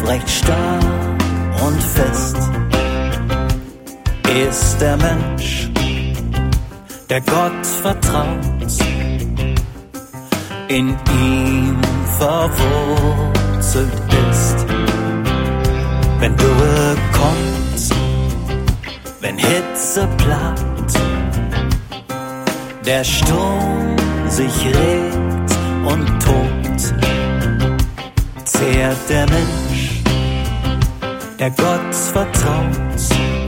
recht starr und fest ist der Mensch, der Gott vertraut, in ihm verwurzelt ist. Wenn Dürre kommt, wenn Hitze plagt, der Sturm sich regt und tobt, zehrt der Mensch, der Gott vertraut,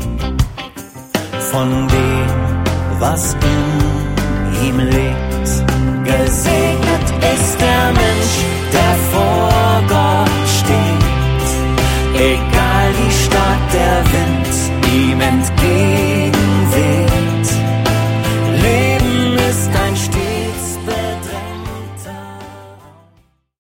von dem, was in ihm lebt. Gesegnet ist der Mensch, der vor Gott steht, egal wie stark der Wind ihm entgeht.